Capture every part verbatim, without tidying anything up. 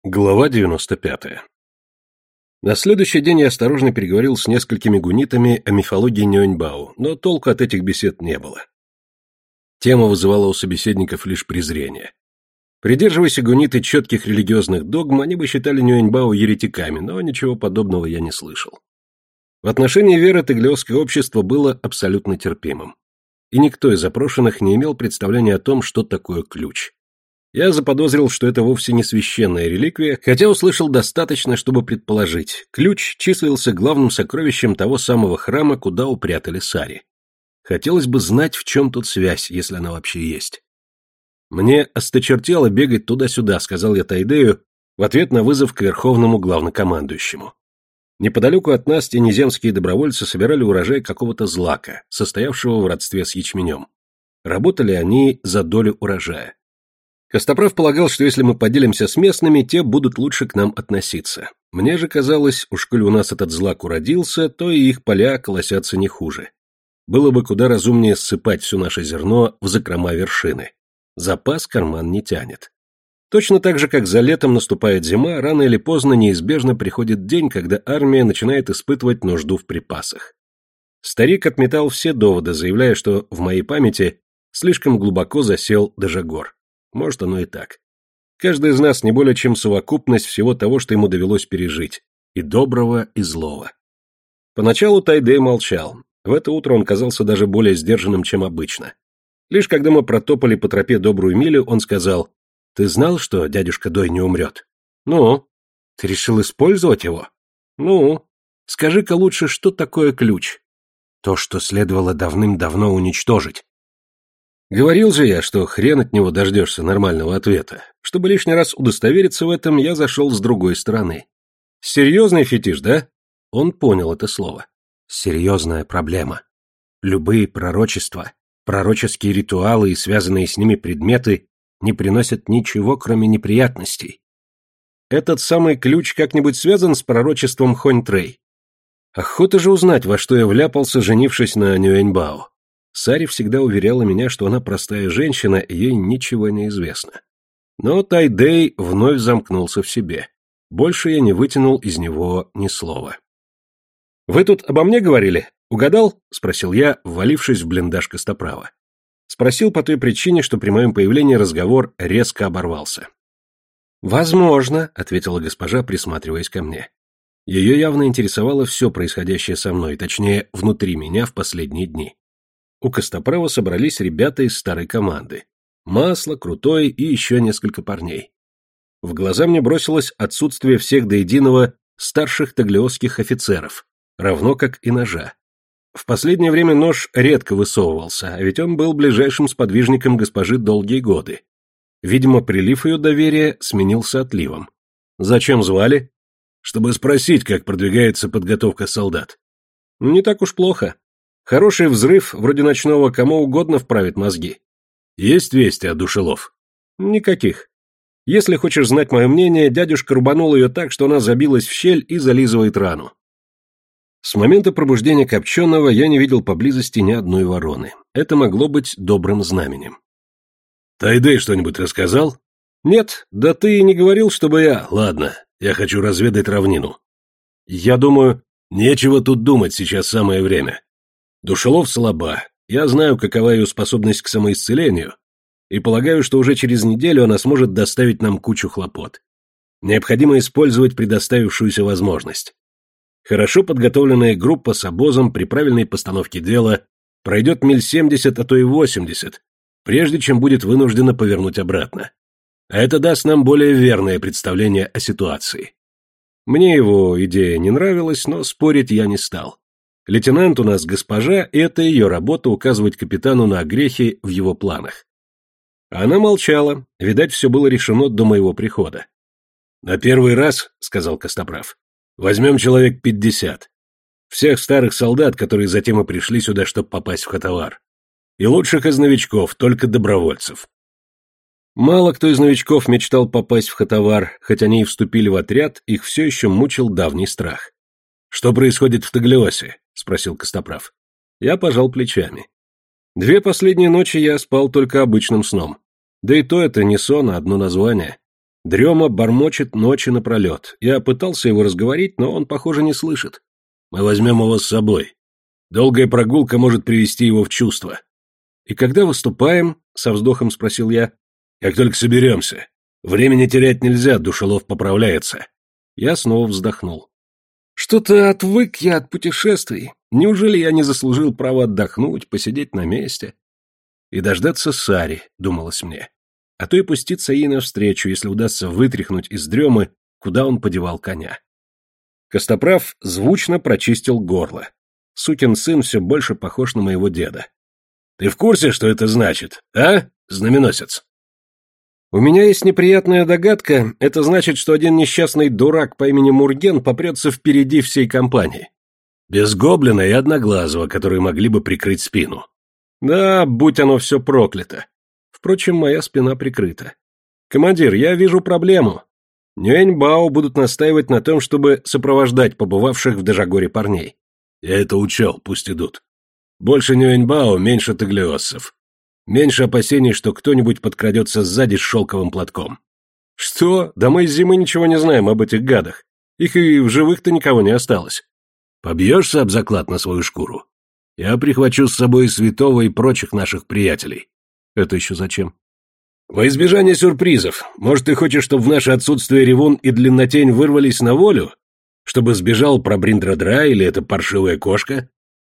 Глава девяносто пятая. На следующий день я осторожно переговорил с несколькими гуннитами о мифологии Нюэньбао, но толку от этих бесед не было. Тема вызывала у собеседников лишь презрение. Придерживаясь гунниты четких религиозных догм, они бы считали Нюэньбао еретиками, но ничего подобного я не слышал. В отношении веры таглиосское общество было абсолютно терпимым. И никто из запрошенных не имел представления о том, что такое ключ. Я заподозрил, что это вовсе не священная реликвия, хотя услышал достаточно, чтобы предположить. Ключ числился главным сокровищем того самого храма, куда упрятали Сари. Хотелось бы знать, в чем тут связь, если она вообще есть. «Мне осточертело бегать туда-сюда», — сказал я Тайдею в ответ на вызов к верховному главнокомандующему. Неподалеку от нас тенеземские добровольцы собирали урожай какого-то злака, состоявшего в родстве с ячменем. Работали они за долю урожая. Костоправ полагал, что если мы поделимся с местными, те будут лучше к нам относиться. Мне же казалось, уж коли у нас этот злак уродился, то и их поля колосятся не хуже. Было бы куда разумнее ссыпать все наше зерно в закрома вершины. Запас карман не тянет. Точно так же, как за летом наступает зима, рано или поздно неизбежно приходит день, когда армия начинает испытывать нужду в припасах. Старик отметал все доводы, заявляя, что в моей памяти слишком глубоко засел Дежагор. Может, оно и так. Каждый из нас не более чем совокупность всего того, что ему довелось пережить. И доброго, и злого. Поначалу Тайдей молчал. В это утро он казался даже более сдержанным, чем обычно. Лишь когда мы протопали по тропе добрую милю, он сказал: «Ты знал, что дядюшка Дой не умрет?» «Ну?» «Ты решил использовать его?» «Ну?» «Скажи-ка лучше, что такое ключ?» «То, что следовало давным-давно уничтожить». Говорил же я, что хрен от него дождешься нормального ответа. Чтобы лишний раз удостовериться в этом, я зашел с другой стороны. Серьезный фетиш, да? Он понял это слово. Серьезная проблема. Любые пророчества, пророческие ритуалы и связанные с ними предметы не приносят ничего, кроме неприятностей. Этот самый ключ как-нибудь связан с пророчеством Хонь-Трэй? Охота же узнать, во что я вляпался, женившись на Нюэньбао. Сари всегда уверяла меня, что она простая женщина, и ей ничего не известно. Но Тайдей вновь замкнулся в себе. Больше я не вытянул из него ни слова. «Вы тут обо мне говорили? Угадал?» — спросил я, ввалившись в блиндаж Костоправа. Спросил по той причине, что при моем появлении разговор резко оборвался. «Возможно», — ответила госпожа, присматриваясь ко мне. Ее явно интересовало все происходящее со мной, точнее, внутри меня в последние дни. У Костоправа собрались ребята из старой команды. Масло, Крутой и еще несколько парней. В глаза мне бросилось отсутствие всех до единого старших таглиосских офицеров, равно как и ножа. В последнее время нож редко высовывался, а ведь он был ближайшим сподвижником госпожи долгие годы. Видимо, прилив ее доверия сменился отливом. «Зачем звали?» «Чтобы спросить, как продвигается подготовка солдат». «Не так уж плохо. Хороший взрыв, вроде ночного, кому угодно вправит мозги». «Есть вести от Душелов?» «Никаких. Если хочешь знать мое мнение, дядюшка рубанул ее так, что она забилась в щель и зализывает рану». С момента пробуждения Копченого я не видел поблизости ни одной вороны. Это могло быть добрым знаменем. «Тайдей что-нибудь рассказал?» «Нет, да ты и не говорил, чтобы я...» «Ладно, я хочу разведать равнину». «Я думаю...» «Нечего тут думать, сейчас самое время. Душелов слаба, я знаю, какова ее способность к самоисцелению, и полагаю, что уже через неделю она сможет доставить нам кучу хлопот. Необходимо использовать предоставившуюся возможность. Хорошо подготовленная группа с обозом при правильной постановке дела пройдет миль семьдесят, а то и восемьдесят, прежде чем будет вынуждена повернуть обратно. А это даст нам более верное представление о ситуации». Мне его идея не нравилась, но спорить я не стал. Лейтенант у нас госпожа, и это ее работа указывать капитану на огрехи в его планах. Она молчала, видать, все было решено до моего прихода. «На первый раз, — сказал Костоправ, — возьмем человек пятьдесят. Всех старых солдат, которые затем и пришли сюда, чтобы попасть в Хатавар. И лучших из новичков, только добровольцев». Мало кто из новичков мечтал попасть в Хатавар, хоть они и вступили в отряд, их все еще мучил давний страх. «Что происходит в Таглиосе?» — спросил Костоправ. Я пожал плечами. Две последние ночи я спал только обычным сном. Да и то это не сон, а одно название. Дрема бормочет ночи напролет. Я пытался его разговорить, но он, похоже, не слышит. Мы возьмем его с собой. Долгая прогулка может привести его в чувство. И когда выступаем? Со вздохом спросил я. Как только соберемся. Времени терять нельзя, душелов поправляется. Я снова вздохнул. Что-то отвык я от путешествий. Неужели я не заслужил права отдохнуть, посидеть на месте? И дождаться Сари, думалось мне. А то и пуститься ей навстречу, если удастся вытряхнуть из дремы, куда он подевал коня. Костоправ звучно прочистил горло. Сукин сын все больше похож на моего деда. Ты в курсе, что это значит, а, знаменосец? У меня есть неприятная догадка, это значит, что один несчастный дурак по имени Мурген попрется впереди всей компании. Без гоблина и одноглазого, которые могли бы прикрыть спину. Да, будь оно все проклято. Впрочем, моя спина прикрыта. Командир, я вижу проблему. Нюэньбао будут настаивать на том, чтобы сопровождать побывавших в Дежагоре парней. Я это учел, пусть идут. Больше Нюэньбао, меньше таглиоссов. Меньше опасений, что кто-нибудь подкрадется сзади с шелковым платком. Что? Да мы из зимы ничего не знаем об этих гадах. Их и в живых-то никого не осталось. Побьешься об заклад на свою шкуру? Я прихвачу с собой святого и прочих наших приятелей. Это еще зачем? Во избежание сюрпризов. Может, ты хочешь, чтобы в наше отсутствие Ревун и Длиннотень вырвались на волю? Чтобы сбежал Пробриндра-Дра или эта паршивая кошка?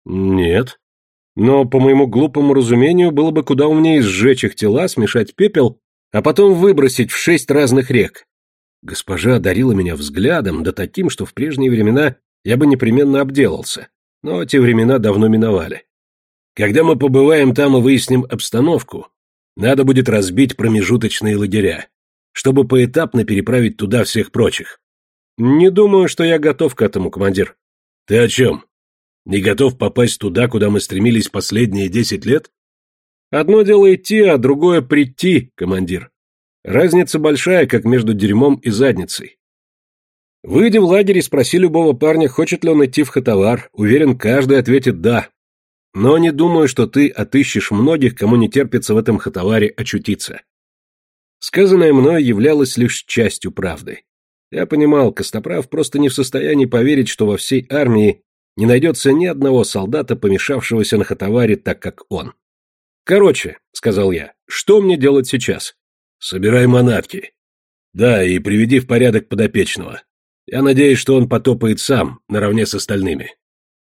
Нет. Но, по моему глупому разумению, было бы куда умнее сжечь их тела, смешать пепел, а потом выбросить в шесть разных рек. Госпожа одарила меня взглядом, да таким, что в прежние времена я бы непременно обделался. Но те времена давно миновали. Когда мы побываем там и выясним обстановку, надо будет разбить промежуточные лагеря, чтобы поэтапно переправить туда всех прочих. Не думаю, что я готов к этому, командир. Ты о чем? Не готов попасть туда, куда мы стремились последние десять лет? Одно дело идти, а другое прийти, командир. Разница большая, как между дерьмом и задницей. Выйди в лагерь и спроси любого парня, хочет ли он идти в Хатавар. Уверен, каждый ответит «да». Но не думаю, что ты отыщешь многих, кому не терпится в этом Хатаваре очутиться. Сказанное мною являлось лишь частью правды. Я понимал, Костоправ просто не в состоянии поверить, что во всей армии не найдется ни одного солдата, помешавшегося на Хатаваре так, как он. «Короче», — сказал я, — «что мне делать сейчас?» «Собирай манатки. Да, и приведи в порядок подопечного. Я надеюсь, что он потопает сам, наравне с остальными».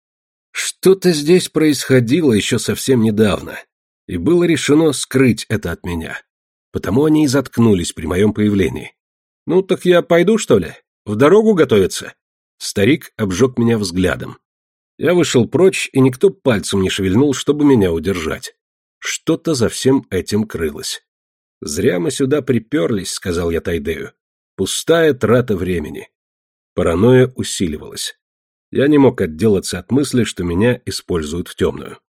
Что-то здесь происходило еще совсем недавно, и было решено скрыть это от меня. Потому они и заткнулись при моем появлении. «Ну, так я пойду, что ли? В дорогу готовиться?» Старик обжег меня взглядом. Я вышел прочь, и никто пальцем не шевельнул, чтобы меня удержать. Что-то за всем этим крылось. «Зря мы сюда приперлись», — сказал я Тайдею. «Пустая трата времени». Паранойя усиливалась. Я не мог отделаться от мысли, что меня используют в темную.